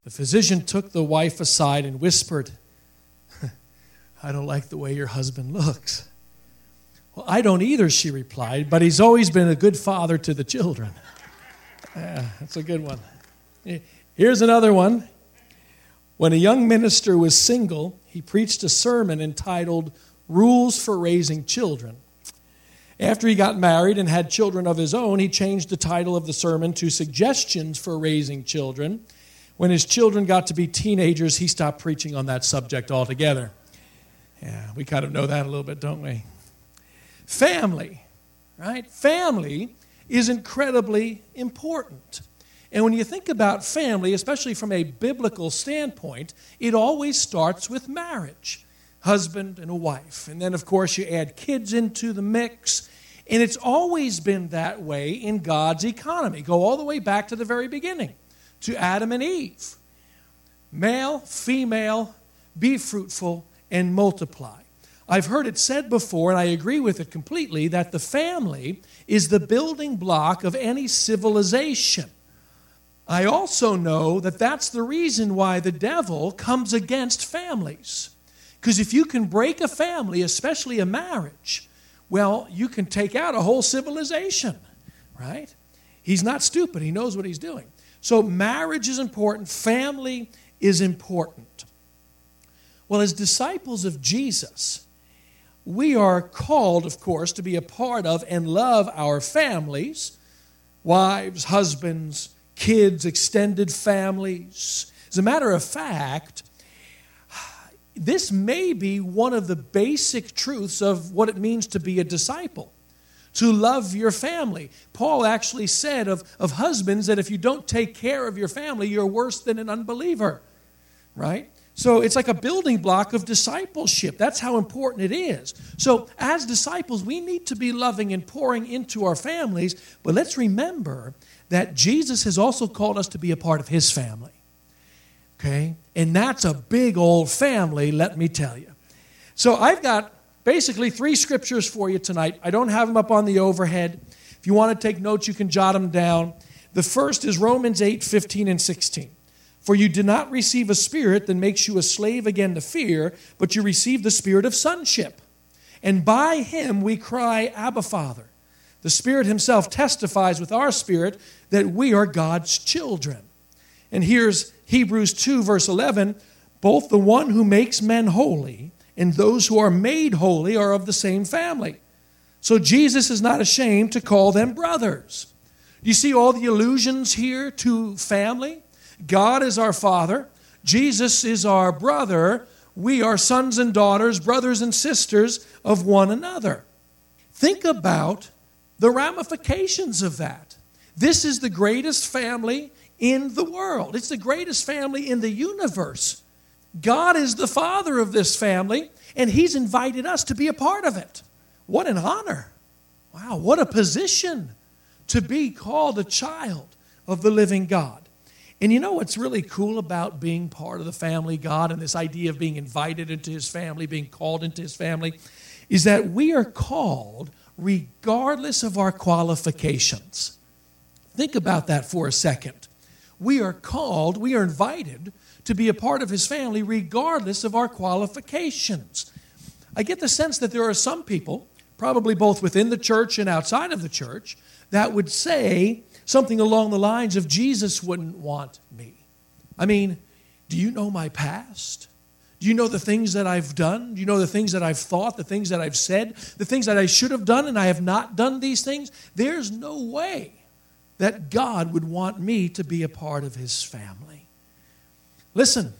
The physician took the wife aside and whispered, "I don't like the way your husband looks." "Well, I don't either," she replied, "but he's always been a good father to the children." Yeah, that's a good one. Here's another one. When a young minister was single, he preached a sermon entitled "Rules for Raising Children." After he got married and had children of his own, he changed the title of the sermon to "Suggestions for Raising Children." When his children got to be teenagers, he stopped preaching on that subject altogether. Yeah, we kind of know that a little bit, don't we? Family, right? Family is incredibly important. And when you think about family, especially from a biblical standpoint, it always starts with marriage. Husband and a wife. And then, of course, you add kids into the mix. And it's always been that way in God's economy. Go all the way back to the very beginning, to Adam and Eve. Male, female, be fruitful and multiply. I've heard it said before, and I agree with it completely, that the family is the building block of any civilization. I also know that that's the reason why the devil comes against families. Because if you can break a family, especially a marriage, well, you can take out a whole civilization, right? He's not stupid. He knows what he's doing. So marriage is important. Family is important. Well, as disciples of Jesus, we are called, of course, to be a part of and love our families, wives, husbands, kids, extended families. As a matter of fact, this may be one of the basic truths of what it means to be a disciple, to love your family. Paul actually said of husbands that if you don't take care of your family, you're worse than an unbeliever, right? So it's like a building block of discipleship. That's how important it is. So as disciples, we need to be loving and pouring into our families, but let's remember that Jesus has also called us to be a part of his family. Okay? And that's a big old family, let me tell you. So I've got basically 3 scriptures for you tonight. I don't have them up on the overhead. If you want to take notes, you can jot them down. The first is Romans 8:15 and 16. "For you did not receive a spirit that makes you a slave again to fear, but you received the spirit of sonship. And by him we cry, Abba, Father. The Spirit himself testifies with our spirit that we are God's children." And here's Hebrews 2, verse 11. "Both the one who makes men holy and those who are made holy are of the same family. So Jesus is not ashamed to call them brothers." You see all the allusions here to family? God is our Father. Jesus is our brother. We are sons and daughters, brothers and sisters of one another. Think about the ramifications of that. This is the greatest family in the world. It's the greatest family in the universe. God is the father of this family, and he's invited us to be a part of it. What an honor. Wow, what a position to be called a child of the living God. And you know what's really cool about being part of the family of God and this idea of being invited into his family, being called into his family, is that we are called regardless of our qualifications. Think about that for a second. We are called, we are invited to be a part of his family regardless of our qualifications. I get the sense that there are some people, probably both within the church and outside of the church, that would say something along the lines of, Jesus wouldn't want me. I mean, do you know my past? Do you know the things that I've done? Do you know the things that I've thought, the things that I've said, the things that I should have done and I have not done these things? There's no way that God would want me to be a part of his family. Listen,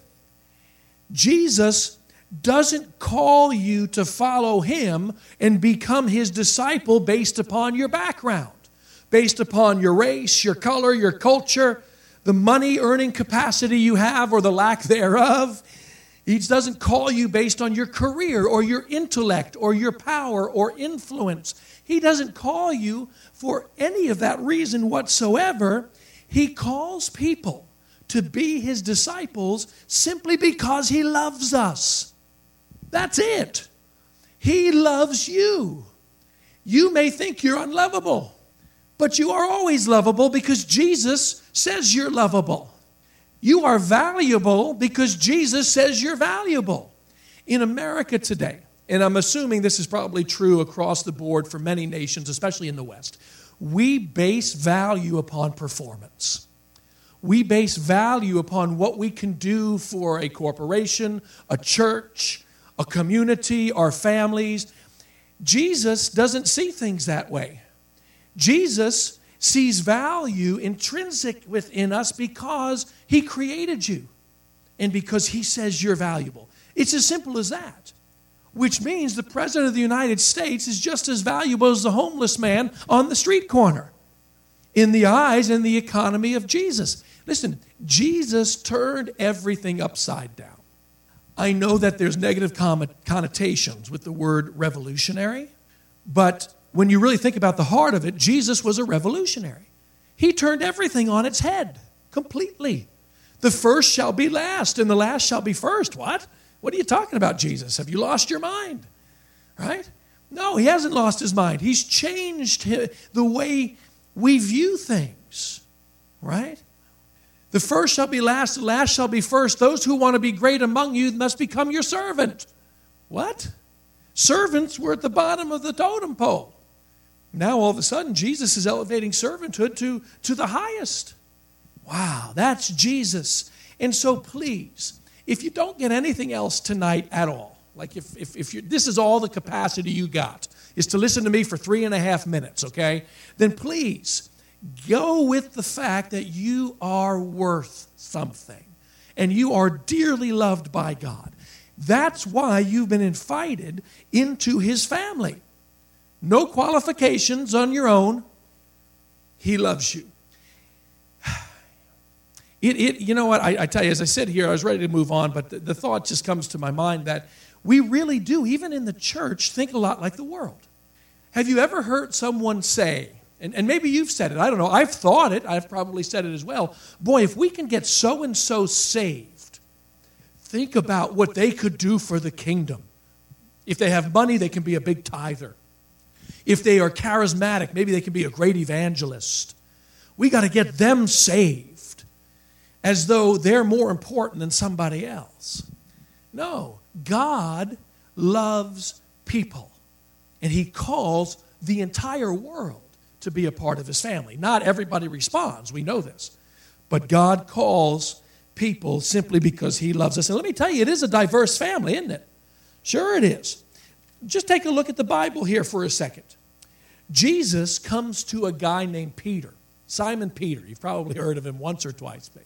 Jesus doesn't call you to follow him and become his disciple based upon your background, based upon your race, your color, your culture, the money earning capacity you have or the lack thereof. He doesn't call you based on your career or your intellect or your power or influence. He doesn't call you for any of that reason whatsoever. He calls people to be his disciples simply because he loves us. That's it. He loves you. You may think you're unlovable, but you are always lovable because Jesus says you're lovable. You are valuable because Jesus says you're valuable. In America today, and I'm assuming this is probably true across the board for many nations, especially in the West, we base value upon performance. We base value upon what we can do for a corporation, a church, a community, our families. Jesus doesn't see things that way. Jesus sees value intrinsic within us because he created you and because he says you're valuable. It's as simple as that, which means the President of the United States is just as valuable as the homeless man on the street corner in the eyes and the economy of Jesus. Listen, Jesus turned everything upside down. I know that there's negative connotations with the word revolutionary, but when you really think about the heart of it, Jesus was a revolutionary. He turned everything on its head completely. The first shall be last, and the last shall be first. What? What are you talking about, Jesus? Have you lost your mind? Right? No, he hasn't lost his mind. He's changed the way we view things. Right? The first shall be last, the last shall be first. Those who want to be great among you must become your servant. What? Servants were at the bottom of the totem pole. Now all of a sudden, Jesus is elevating servanthood to the highest. Wow, that's Jesus. And so please, if you don't get anything else tonight at all, like if you, this is all the capacity you got, is to listen to me for 3.5 minutes, okay? Then please, go with the fact that you are worth something and you are dearly loved by God. That's why you've been invited into his family. No qualifications on your own. He loves you. You know what, I tell you, as I sit here, I was ready to move on, but the thought just comes to my mind that we really do, even in the church, think a lot like the world. Have you ever heard someone say, and maybe you've said it, I don't know, I've thought it, I've probably said it as well, boy, if we can get so-and-so saved, think about what they could do for the kingdom. If they have money, they can be a big tither. If they are charismatic, maybe they can be a great evangelist. We got to get them saved as though they're more important than somebody else. No, God loves people, and he calls the entire world to be a part of his family. Not everybody responds, we know this, but God calls people simply because he loves us. And let me tell you, it is a diverse family, isn't it? Sure it is. Just take a look at the Bible here for a second. Jesus comes to a guy named Peter, Simon Peter. You've probably heard of him once or twice, maybe.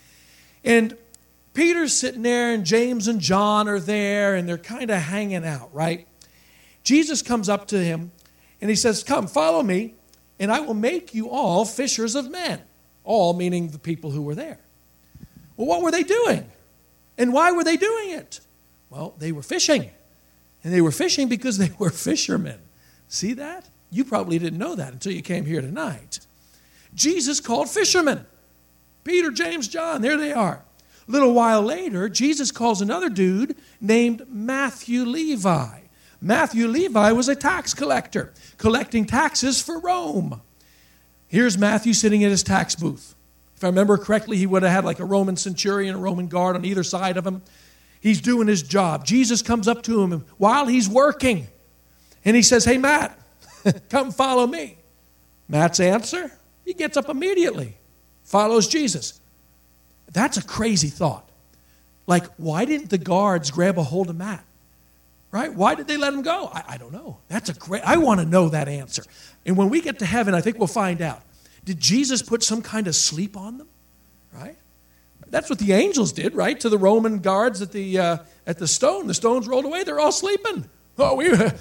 And Peter's sitting there, and James and John are there, and they're kind of hanging out, right? Jesus comes up to him, and he says, "Come, follow me, and I will make you all fishers of men." All meaning the people who were there. Well, what were they doing? And why were they doing it? Well, they were fishing. And they were fishing because they were fishermen. See that? You probably didn't know that until you came here tonight. Jesus called fishermen. Peter, James, John, there they are. A little while later, Jesus calls another dude named Matthew Levi. Matthew Levi was a tax collector, collecting taxes for Rome. Here's Matthew sitting at his tax booth. If I remember correctly, he would have had like a Roman centurion, a Roman guard on either side of him. He's doing his job. Jesus comes up to him while he's working, and he says, "Hey, Matt, come follow me." Matt's answer, he gets up immediately, follows Jesus. That's a crazy thought. Like, why didn't the guards grab a hold of Matt? Right? Why did they let him go? I don't know. I want to know that answer. And when we get to heaven, I think we'll find out. Did Jesus put some kind of sleep on them? Right? That's what the angels did, right? To the Roman guards at the stone. The stones rolled away. They're all sleeping. Oh,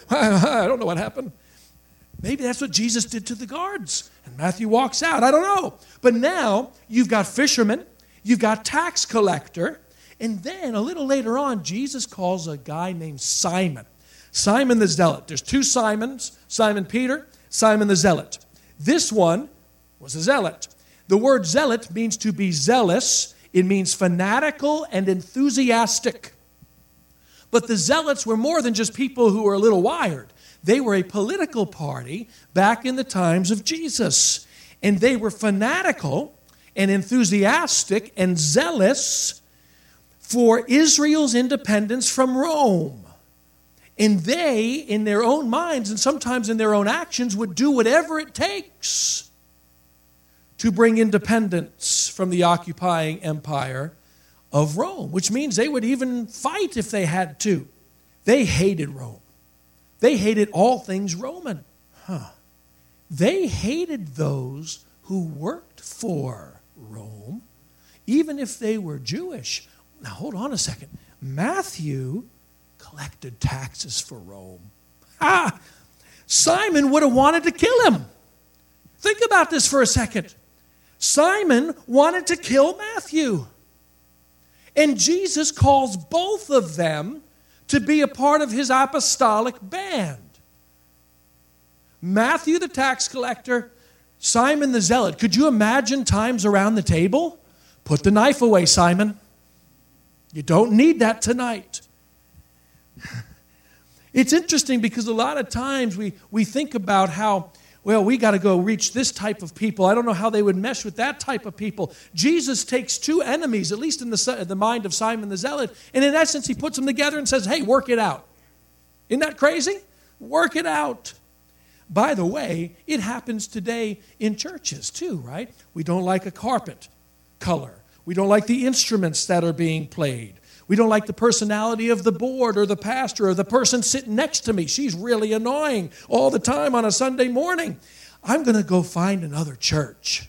I don't know what happened. Maybe that's what Jesus did to the guards. And Matthew walks out. I don't know. But now you've got fishermen. You've got tax collector. And then a little later on, Jesus calls a guy named Simon. Simon the Zealot. There's two Simons, Simon Peter, Simon the Zealot. This one was a zealot. The word zealot means to be zealous. It means fanatical and enthusiastic. But the zealots were more than just people who were a little wired. They were a political party back in the times of Jesus. And they were fanatical, and enthusiastic and zealous for Israel's independence from Rome. And they, in their own minds and sometimes in their own actions, would do whatever it takes to bring independence from the occupying empire of Rome, which means they would even fight if they had to. They hated Rome. They hated all things Roman. They hated those who worked for Rome, even if they were Jewish. Now, hold on a second. Matthew collected taxes for Rome. Simon would have wanted to kill him. Think about this for a second. Simon wanted to kill Matthew. And Jesus calls both of them to be a part of his apostolic band. Matthew the tax collector, Simon the zealot. Could you imagine times around the table? Put the knife away, Simon. You don't need that tonight. It's interesting because a lot of times we think about how, well, we got to go reach this type of people. I don't know how they would mesh with that type of people. Jesus takes two enemies, at least in the mind of Simon the Zealot, and in essence, he puts them together and says, hey, work it out. Isn't that crazy? Work it out. By the way, it happens today in churches too, right? We don't like a carpet color. We don't like the instruments that are being played. We don't like the personality of the board or the pastor or the person sitting next to me. She's really annoying all the time on a Sunday morning. I'm going to go find another church.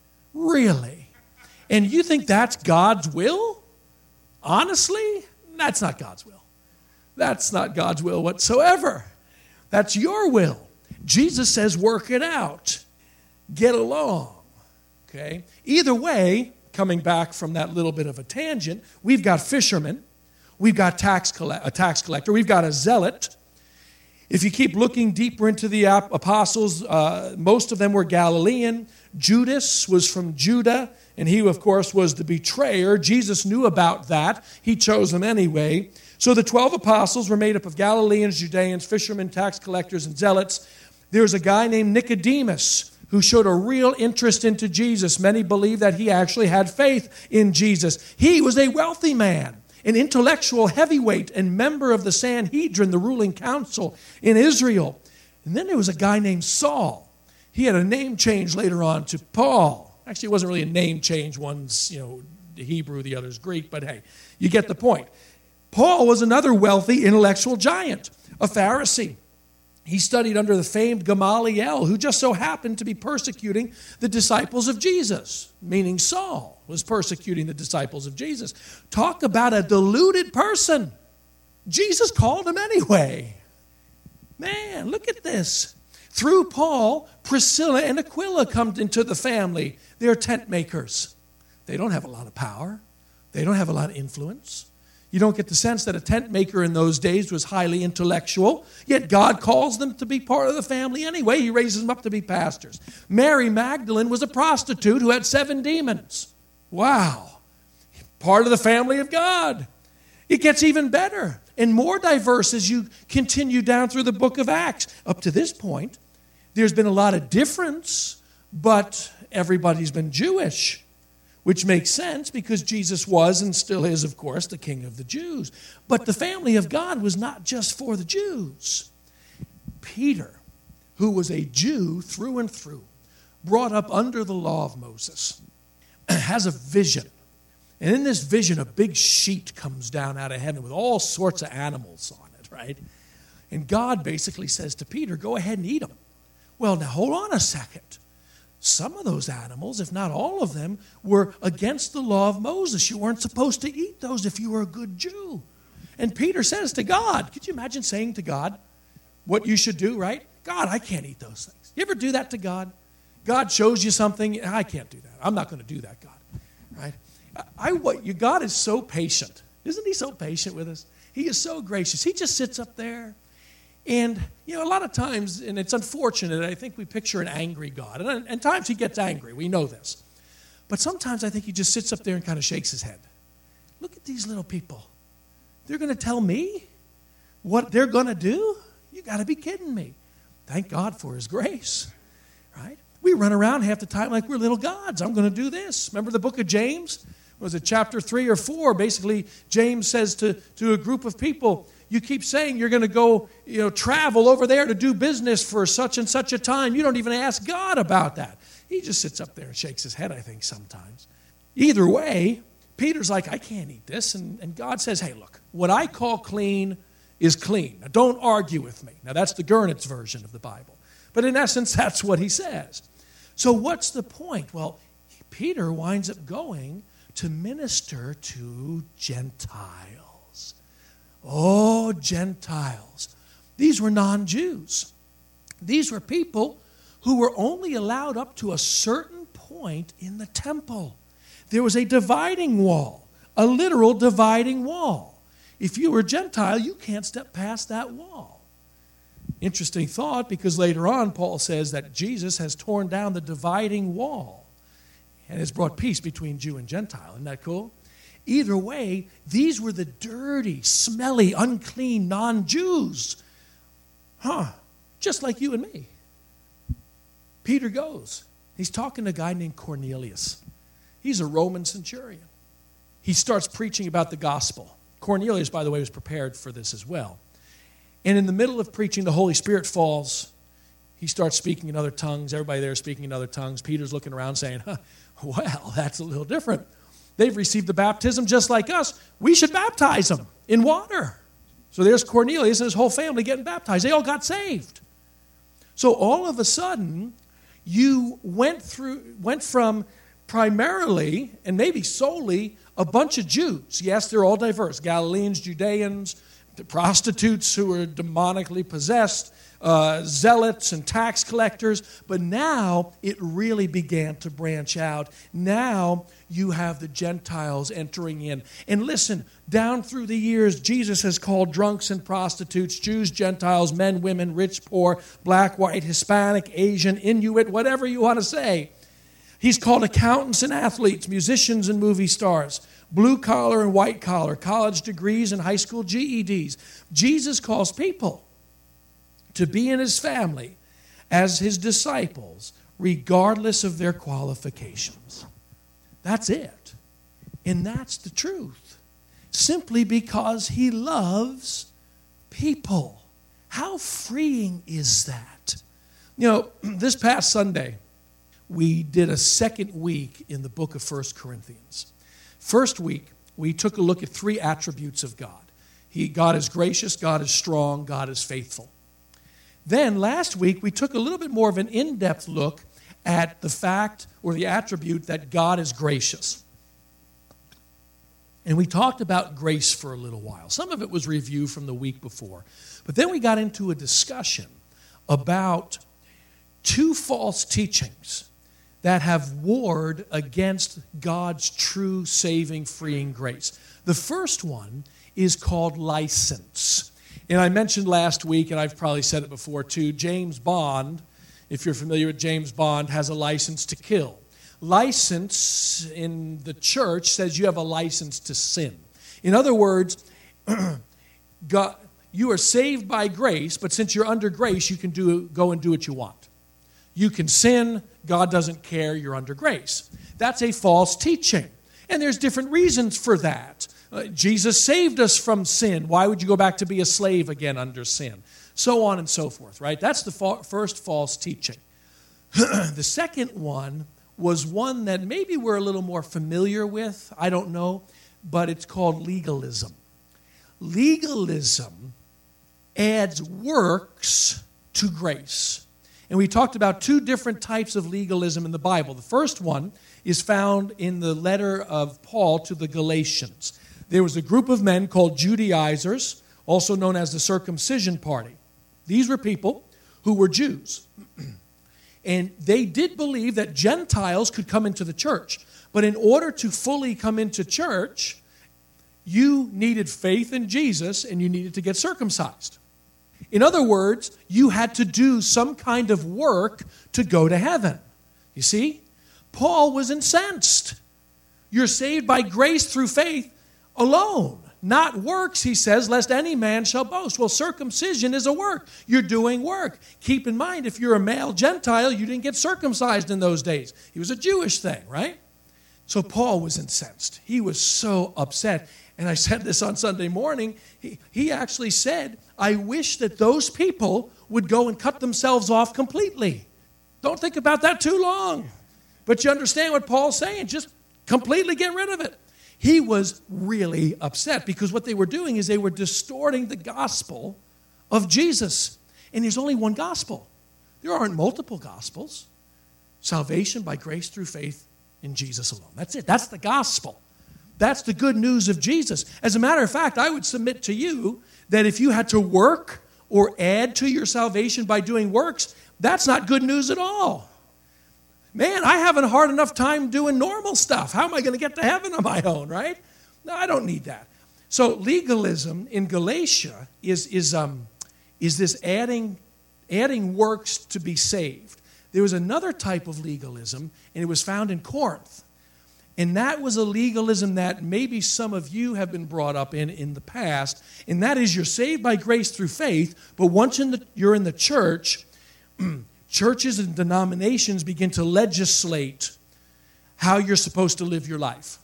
Really? And you think that's God's will? Honestly, that's not God's will. That's not God's will whatsoever. That's your will. Jesus says, work it out. Get along. Okay? Either way, coming back from that little bit of a tangent, we've got fishermen, we've got a tax collector, we've got a zealot. If you keep looking deeper into the apostles, most of them were Galilean. Judas was from Judah, and he, of course, was the betrayer. Jesus knew about that. He chose them anyway. So the 12 apostles were made up of Galileans, Judeans, fishermen, tax collectors, and zealots. There's a guy named Nicodemus who showed a real interest into Jesus. Many believe that he actually had faith in Jesus. He was a wealthy man, an intellectual heavyweight and member of the Sanhedrin, the ruling council in Israel. And then there was a guy named Saul. He had a name change later on to Paul. Actually, it wasn't really a name change. One's, Hebrew, the other's Greek, but hey, you get the point. Paul was another wealthy intellectual giant, a Pharisee. He studied under the famed Gamaliel, who just so happened to be persecuting the disciples of Jesus, meaning Saul was persecuting the disciples of Jesus. Talk about a deluded person. Jesus called him anyway. Man, look at this. Through Paul, Priscilla and Aquila come into the family. They're tent makers. They don't have a lot of power. They don't have a lot of influence. You don't get the sense that a tent maker in those days was highly intellectual, yet God calls them to be part of the family anyway. He raises them up to be pastors. Mary Magdalene was a prostitute who had 7 demons. Wow. Part of the family of God. It gets even better and more diverse as you continue down through the book of Acts. Up to this point, there's been a lot of difference, but everybody's been Jewish. Which makes sense because Jesus was and still is, of course, the King of the Jews. But the family of God was not just for the Jews. Peter, who was a Jew through and through, brought up under the law of Moses, has a vision. And in this vision, a big sheet comes down out of heaven with all sorts of animals on it, right? And God basically says to Peter, go ahead and eat them. Well, now hold on a second. Some of those animals, if not all of them, were against the law of Moses. You weren't supposed to eat those if you were a good Jew. And Peter says to God, could you imagine saying to God what you should do, right? God, I can't eat those things. You ever do that to God? God shows you something, I can't do that. I'm not going to do that, God. Right? God is so patient. Isn't he so patient with us? He is so gracious. He just sits up there. And, a lot of times, and it's unfortunate, I think we picture an angry God. And times he gets angry. We know this. But sometimes I think he just sits up there and kind of shakes his head. Look at these little people. They're going to tell me what they're going to do? You got to be kidding me. Thank God for his grace, right? We run around half the time like we're little gods. I'm going to do this. Remember the book of James? Was it chapter 3 or 4? Basically, James says to a group of people, you keep saying you're going to go, travel over there to do business for such and such a time. You don't even ask God about that. He just sits up there and shakes his head, I think, sometimes. Either way, Peter's like, I can't eat this. And God says, hey, look, what I call clean is clean. Now, don't argue with me. Now, that's the Gurnitz version of the Bible. But in essence, that's what he says. So what's the point? Well, Peter winds up going to minister to Gentiles. Oh, Gentiles. These were non-Jews. These were people who were only allowed up to a certain point in the temple. There was a dividing wall, a literal dividing wall. If you were Gentile, you can't step past that wall. Interesting thought, because later on Paul says that Jesus has torn down the dividing wall and has brought peace between Jew and Gentile. Isn't that cool? Either way, these were the dirty, smelly, unclean non-Jews. Just like you and me. Peter goes. He's talking to a guy named Cornelius. He's a Roman centurion. He starts preaching about the gospel. Cornelius, by the way, was prepared for this as well. And in the middle of preaching, the Holy Spirit falls. He starts speaking in other tongues. Everybody there is speaking in other tongues. Peter's looking around saying, well, that's a little different. They've received the baptism just like us. We should baptize them in water. So there's Cornelius and his whole family getting baptized. They all got saved. So all of a sudden, you went from primarily, and maybe solely, a bunch of Jews. Yes, they're all diverse. Galileans, Judeans, the prostitutes who were demonically possessed, zealots and tax collectors. But now it really began to branch out. Now you have the Gentiles entering in. And listen, down through the years, Jesus has called drunks and prostitutes, Jews, Gentiles, men, women, rich, poor, black, white, Hispanic, Asian, Inuit, whatever you want to say. He's called accountants and athletes, musicians and movie stars, blue collar and white collar, college degrees and high school GEDs. Jesus calls people to be in his family as his disciples, regardless of their qualifications. That's it. And that's the truth. Simply because he loves people. How freeing is that? This past Sunday, we did a second week in the book of 1 Corinthians. First week, we took a look at 3 attributes of God. God is gracious, God is strong, God is faithful. Then last week, we took a little bit more of an in-depth look at the fact or the attribute that God is gracious. And we talked about grace for a little while. Some of it was review from the week before. But then we got into a discussion about 2 false teachings that have warred against God's true, saving, freeing grace. The first one is called license. And I mentioned last week, and I've probably said it before too, James Bond, if you're familiar with James Bond, has a license to kill. License in the church says you have a license to sin. In other words, God, you are saved by grace, but since you're under grace, you can go and do what you want. You can sin. God doesn't care. You're under grace. That's a false teaching. And there's different reasons for that. Jesus saved us from sin. Why would you go back to be a slave again under sin? So on and so forth, right? That's the first false teaching. The second one was one that maybe we're a little more familiar with. I don't know. But it's called legalism. Legalism adds works to grace. And we talked about 2 different types of legalism in the Bible. The first one is found in the letter of Paul to the Galatians. There was a group of men called Judaizers, also known as the circumcision party. These were people who were Jews. And they did believe that Gentiles could come into the church. But in order to fully come into church, you needed faith in Jesus and you needed to get circumcised. In other words, you had to do some kind of work to go to heaven. You see? Paul was incensed. You're saved by grace through faith alone. not works, he says, lest any man shall boast. Well, circumcision is a work. You're doing work. Keep in mind, if you're a male Gentile, you didn't get circumcised in those days. It was a Jewish thing, right? So Paul was incensed. He was so upset. And I said this on Sunday morning. He actually said, I wish that those people would go and cut themselves off completely. Don't think about that too long. But you understand what Paul's saying. Just completely get rid of it. He was really upset because what they were doing is they were distorting the gospel of Jesus. And there's only one gospel. There aren't multiple gospels. Salvation by grace through faith in Jesus alone. That's it. That's the gospel. That's the good news of Jesus. As a matter of fact, I would submit to you that if you had to work or add to your salvation by doing works, that's not good news at all. Man, I have a hard enough time doing normal stuff. How am I going to get to heaven on my own, right? No, I don't need that. So legalism in Galatia is this adding works to be saved. There was another type of legalism, and it was found in Corinth. And that was a legalism that maybe some of you have been brought up in the past, and that is you're saved by grace through faith, but once you're in the church, churches and denominations begin to legislate how you're supposed to live your life.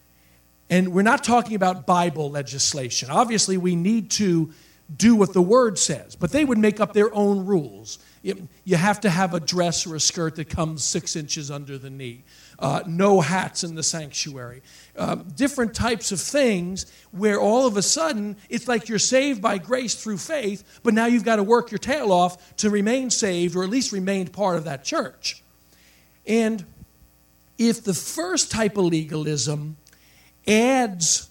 And we're not talking about Bible legislation. Obviously, we need to do what the Word says, but they would make up their own rules. You have to have a dress or a skirt that comes 6 inches under the knee. No hats in the sanctuary. Different types of things where all of a sudden it's like you're saved by grace through faith, but now you've got to work your tail off to remain saved or at least remain part of that church. And if the first type of legalism adds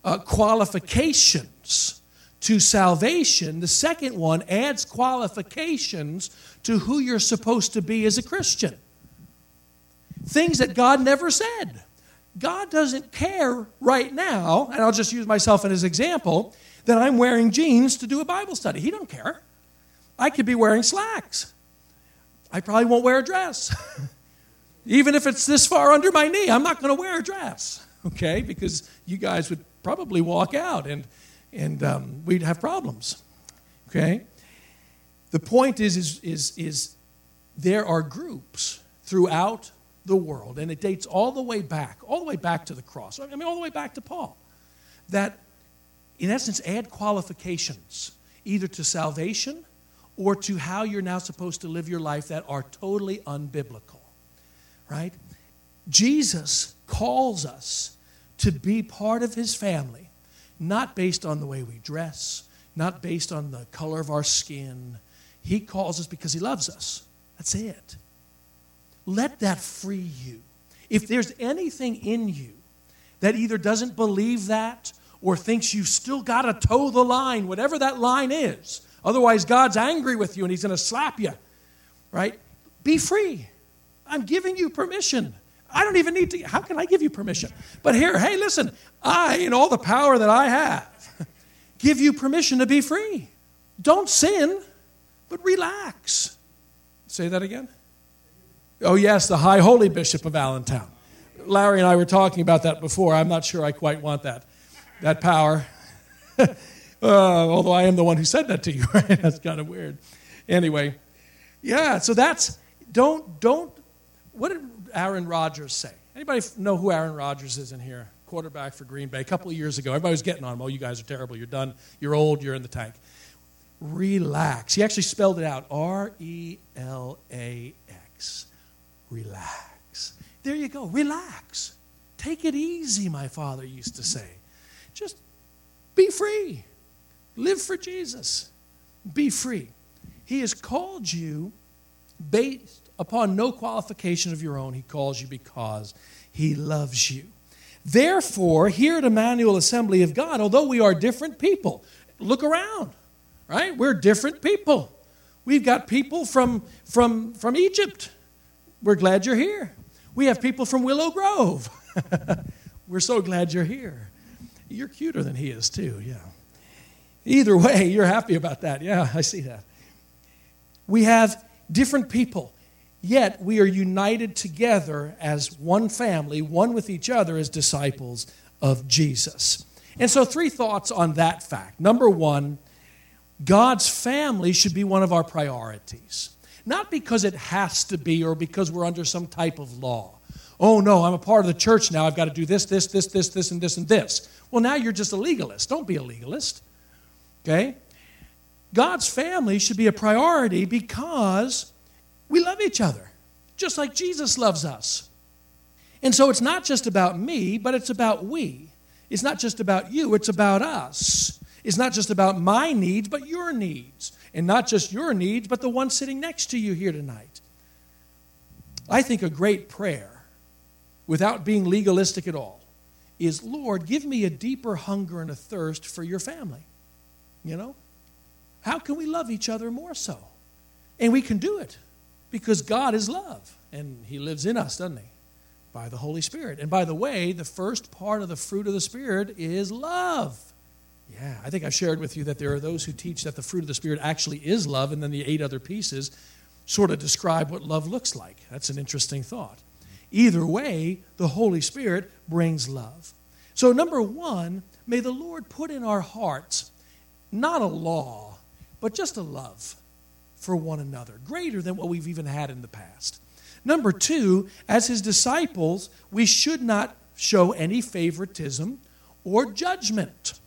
qualifications to salvation, the second one adds qualifications to who you're supposed to be as a Christian. Things that God never said. God doesn't care right now, and I'll just use myself as an example, that I'm wearing jeans to do a Bible study. He don't care. I could be wearing slacks. I probably won't wear a dress. Even if it's this far under my knee, I'm not going to wear a dress, okay? Because you guys would probably walk out and we'd have problems, okay? The point is there are groups throughout the world, and it dates all the way back to the cross. I mean, all the way back to Paul, that in essence add qualifications either to salvation or to how you're now supposed to live your life that are totally unbiblical, right? Jesus calls us to be part of his family, not based on the way we dress, not based on the color of our skin. He calls us because he loves us. That's it. Let that free you. If there's anything in you that either doesn't believe that or thinks you've still got to toe the line, whatever that line is, otherwise God's angry with you and he's going to slap you, right? Be free. I'm giving you permission. I don't even need to. How can I give you permission? But here, hey, listen, I, in all the power that I have, give you permission to be free. Don't sin, but relax. Say that again. Oh, yes, the High Holy Bishop of Allentown. Larry and I were talking about that before. I'm not sure I quite want that power. Although I am the one who said that to you, right? That's kind of weird. Anyway, yeah, so that's, what did Aaron Rodgers say? Anybody know who Aaron Rodgers is in here? Quarterback for Green Bay. A couple of years ago, everybody was getting on him. Oh, you guys are terrible. You're done. You're old. You're in the tank. Relax. He actually spelled it out. R-E-L-A-X. Relax. There you go. Relax. Take it easy, my father used to say. Just be free. Live for Jesus. Be free. He has called you based upon no qualification of your own. He calls you because he loves you. Therefore, here at Emmanuel Assembly of God, although we are different people, look around, right? We're different people. We've got people from Egypt. We're glad you're here. We have people from Willow Grove. We're so glad you're here. You're cuter than he is too, yeah. Either way, you're happy about that. Yeah, I see that. We have different people, yet we are united together as one family, one with each other as disciples of Jesus. And so 3 thoughts on that fact. Number 1, God's family should be one of our priorities. Not because it has to be or because we're under some type of law. Oh, no, I'm a part of the church now. I've got to do this, and this, and this. Well, now you're just a legalist. Don't be a legalist. Okay? God's family should be a priority because we love each other, just like Jesus loves us. And so it's not just about me, but it's about we. It's not just about you, it's about us. It's not just about my needs, but your needs. And not just your needs, but the one sitting next to you here tonight. I think a great prayer, without being legalistic at all, is, Lord, give me a deeper hunger and a thirst for your family. You know? How can we love each other more so? And we can do it because God is love. And he lives in us, doesn't he? By the Holy Spirit. And by the way, the first part of the fruit of the Spirit is love. Yeah, I think I've shared with you that there are those who teach that the fruit of the Spirit actually is love, and then the 8 other pieces sort of describe what love looks like. That's an interesting thought. Either way, the Holy Spirit brings love. So number 1, may the Lord put in our hearts not a law, but just a love for one another, greater than what we've even had in the past. Number 2, as his disciples, we should not show any favoritism or judgment.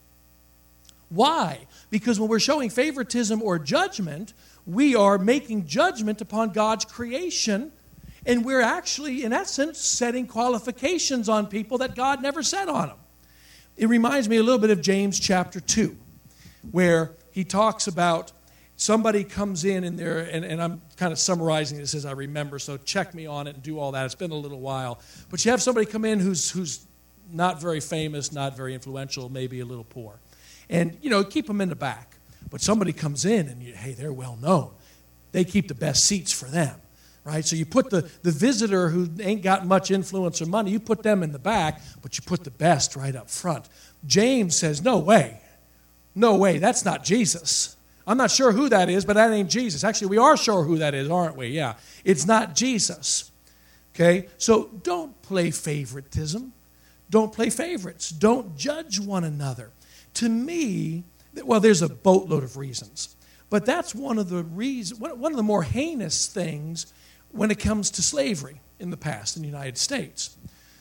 Why? Because when we're showing favoritism or judgment, we are making judgment upon God's creation, and we're actually, in essence, setting qualifications on people that God never set on them. It reminds me a little bit of James chapter 2, where he talks about somebody comes in there, and I'm kind of summarizing this as I remember, so check me on it and do all that. It's been a little while. But you have somebody come in who's not very famous, not very influential, maybe a little poor. And, keep them in the back. But somebody comes in and, hey, they're well known. They keep the best seats for them, right? So you put the visitor who ain't got much influence or money, you put them in the back, but you put the best right up front. James says, no way, that's not Jesus. I'm not sure who that is, but that ain't Jesus. Actually, we are sure who that is, aren't we? Yeah, it's not Jesus. Okay, so don't play favoritism. Don't play favorites. Don't judge one another. To me, well, there's a boatload of reasons, but that's one of the more heinous things when it comes to slavery in the past in the United States.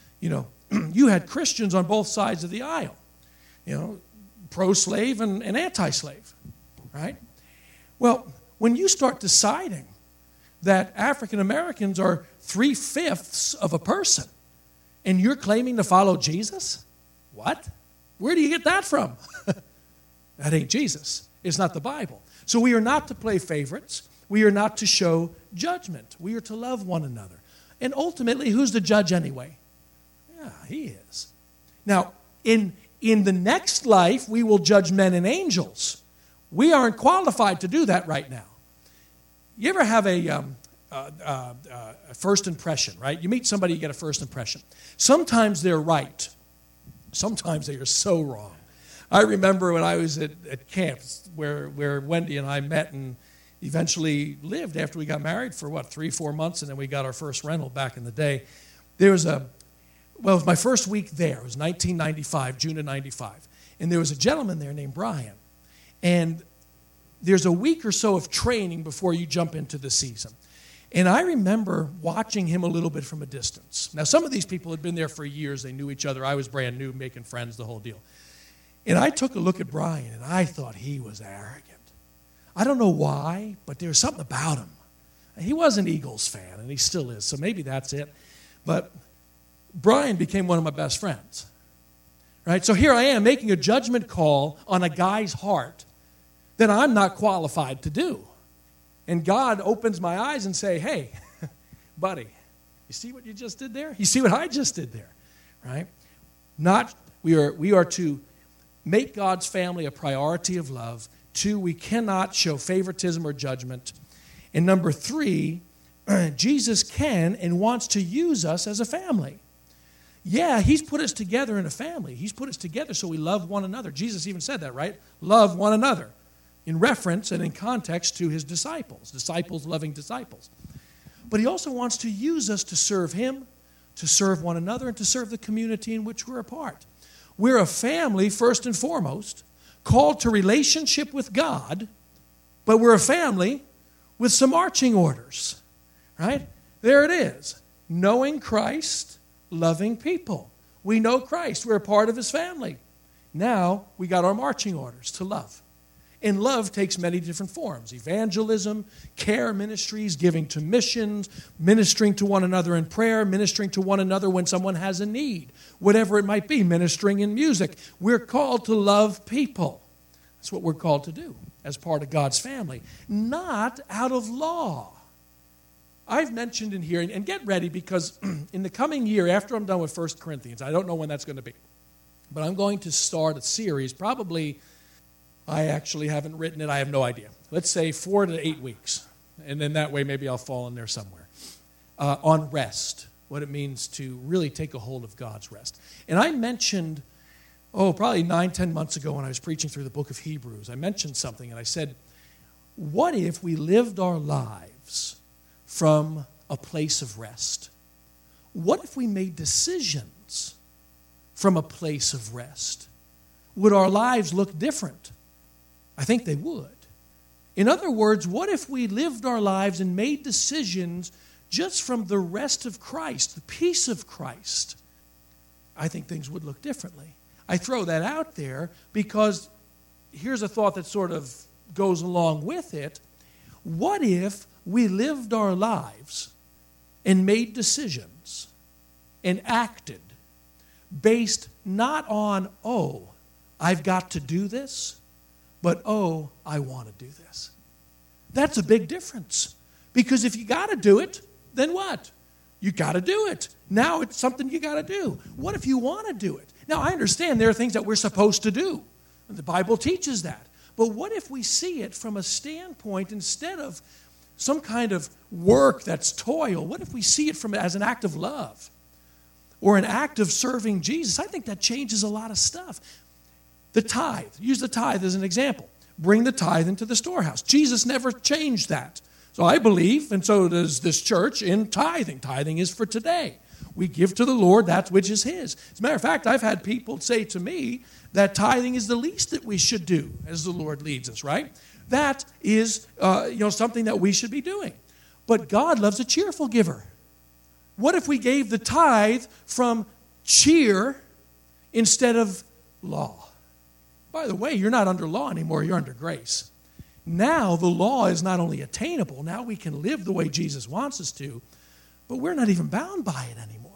You had Christians on both sides of the aisle, pro-slave and anti-slave, right? Well, when you start deciding that African Americans are 3/5 of a person, and you're claiming to follow Jesus, what? Where do you get that from? That ain't Jesus. It's not the Bible. So we are not to play favorites. We are not to show judgment. We are to love one another. And ultimately, who's the judge anyway? Yeah, he is. Now, in the next life, we will judge men and angels. We aren't qualified to do that right now. You ever have a first impression, right? You meet somebody, you get a first impression. Sometimes they're right. Sometimes they are so wrong. I remember when I was at camp where Wendy and I met and eventually lived after we got married for, 3-4 months, and then we got our first rental back in the day. It was my first week there. It was 1995, June of 95. And there was a gentleman there named Brian. And there's a week or so of training before you jump into the season. And I remember watching him a little bit from a distance. Now, some of these people had been there for years. They knew each other. I was brand new, making friends, the whole deal. And I took a look at Brian, and I thought he was arrogant. I don't know why, but there was something about him. He was an Eagles fan, and he still is, so maybe that's it. But Brian became one of my best friends. Right? So here I am making a judgment call on a guy's heart that I'm not qualified to do. And God opens my eyes and say, hey, buddy, you see what you just did there? You see what I just did there, right? We are to make God's family a priority of love. 2, we cannot show favoritism or judgment. And number 3, Jesus can and wants to use us as a family. Yeah, he's put us together in a family. He's put us together so we love one another. Jesus even said that, right? Love one another. In reference and in context to his disciples loving disciples. But he also wants to use us to serve him, to serve one another, and to serve the community in which we're a part. We're a family, first and foremost, called to relationship with God, but we're a family with some marching orders, right? There it is. Knowing Christ, loving people. We know Christ. We're a part of his family. Now we got our marching orders to love. And love takes many different forms. Evangelism, care ministries, giving to missions, ministering to one another in prayer, ministering to one another when someone has a need, whatever it might be, ministering in music. We're called to love people. That's what we're called to do as part of God's family, not out of law. I've mentioned in here, and get ready because in the coming year, after I'm done with 1 Corinthians, I don't know when that's going to be, but I'm going to start a series, probably, I actually haven't written it, I have no idea. Let's say 4 to 8 weeks, and then that way maybe I'll fall in there somewhere, on rest, what it means to really take a hold of God's rest. And I mentioned, probably 9-10 months ago when I was preaching through the book of Hebrews, I mentioned something, and I said, what if we lived our lives from a place of rest? What if we made decisions from a place of rest? Would our lives look different? I think they would. In other words, what if we lived our lives and made decisions just from the rest of Christ, the peace of Christ? I think things would look differently. I throw that out there because here's a thought that sort of goes along with it. What if we lived our lives and made decisions and acted based not on, I've got to do this, but, I want to do this? That's a big difference. Because if you got to do it, then what? You got to do it. Now it's something you got to do. What if you want to do it? Now, I understand there are things that we're supposed to do. The Bible teaches that. But what if we see it from a standpoint, instead of some kind of work that's toil, what if we see it as an act of love or an act of serving Jesus? I think that changes a lot of stuff. The tithe. Use the tithe as an example. Bring the tithe into the storehouse. Jesus never changed that. So I believe, and so does this church, in tithing. Tithing is for today. We give to the Lord that which is his. As a matter of fact, I've had people say to me that tithing is the least that we should do as the Lord leads us, right? That is something that we should be doing. But God loves a cheerful giver. What if we gave the tithe from cheer instead of law? By the way, you're not under law anymore, you're under grace. Now the law is not only attainable, now we can live the way Jesus wants us to, but we're not even bound by it anymore.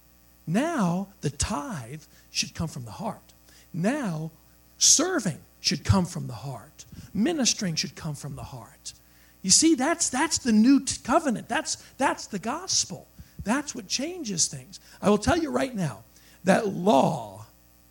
Now the tithe should come from the heart. Now serving should come from the heart. Ministering should come from the heart. You see, that's the new covenant. That's the gospel. That's what changes things. I will tell you right now that law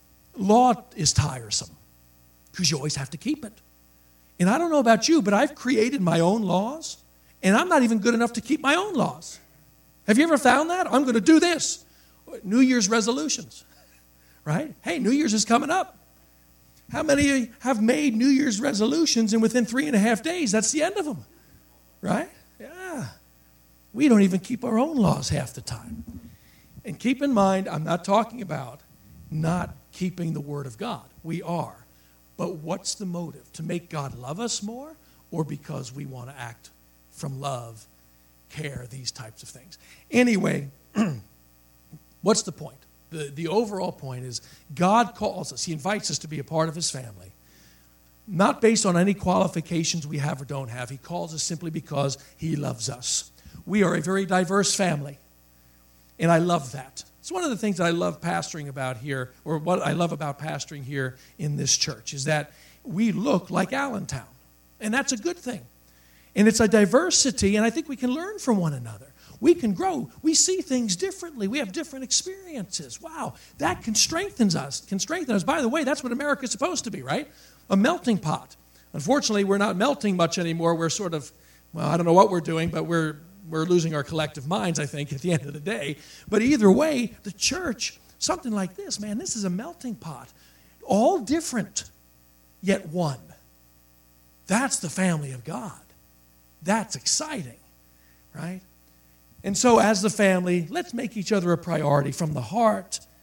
is tiresome because you always have to keep it. And I don't know about you, but I've created my own laws, and I'm not even good enough to keep my own laws. Have you ever found that? I'm going to do this. New Year's resolutions, right? Hey, New Year's is coming up. How many have made New Year's resolutions and within 3.5 days, that's the end of them, right? Yeah. We don't even keep our own laws half the time. And keep in mind, I'm not talking about not keeping the Word of God. We are. But what's the motive? To make God love us more, or because we want to act from love, care, these types of things? Anyway, what's the point? The overall point is God calls us. He invites us to be a part of his family. Not based on any qualifications we have or don't have. He calls us simply because he loves us. We are a very diverse family. And I love that. It's one of the things that I love pastoring about here, or what I love about pastoring here in this church, is that we look like Allentown. And that's a good thing. And it's a diversity, and I think we can learn from one another. We can grow. We see things differently. We have different experiences. Wow, that can strengthen us. By the way, that's what America's supposed to be, right? A melting pot. Unfortunately, we're not melting much anymore. We're sort of, I don't know what we're doing, but we're losing our collective minds, I think, at the end of the day. But either way, the church, something like this, man, this is a melting pot. All different, yet one. That's the family of God. That's exciting, right? And so as the family, let's make each other a priority from the heart,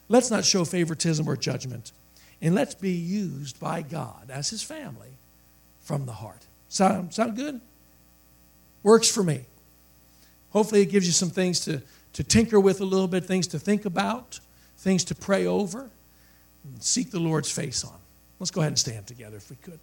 Let's not show favoritism or judgment. And let's be used by God as his family from the heart. Sound good? Works for me. Hopefully it gives you some things to tinker with a little bit, things to think about, things to pray over, and seek the Lord's face on. Let's go ahead and stand together if we could.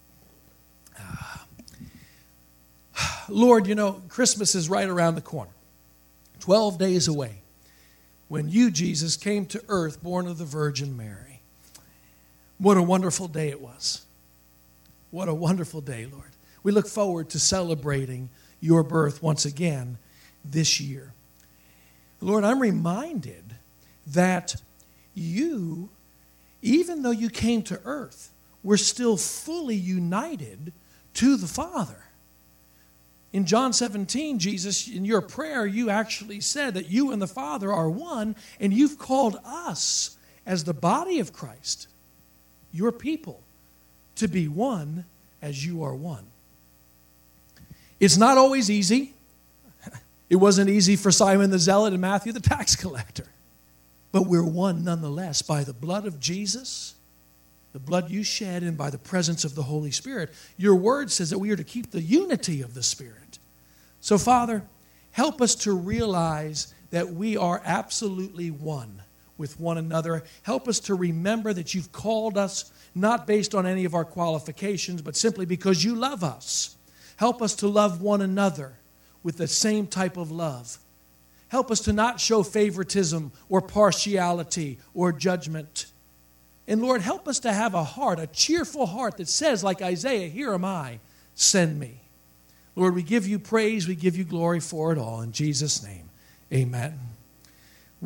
Lord, Christmas is right around the corner. 12 days away. When you, Jesus, came to earth, born of the Virgin Mary. What a wonderful day it was. What a wonderful day, Lord. We look forward to celebrating your birth once again this year. Lord, I'm reminded that you, even though you came to earth, were still fully united to the Father. In John 17, Jesus, in your prayer, you actually said that you and the Father are one, and you've called us as the body of Christ, your people, to be one as you are one. It's not always easy. It wasn't easy for Simon the Zealot and Matthew the tax collector. But we're one nonetheless by the blood of Jesus, the blood you shed, and by the presence of the Holy Spirit. Your word says that we are to keep the unity of the Spirit. So, Father, help us to realize that we are absolutely one with one another. Help us to remember that you've called us not based on any of our qualifications, but simply because you love us. Help us to love one another with the same type of love. Help us to not show favoritism or partiality or judgment. And Lord, help us to have a heart, a cheerful heart that says, like Isaiah, "Here am I, send me." Lord, we give you praise, we give you glory for it all. In Jesus' name, amen.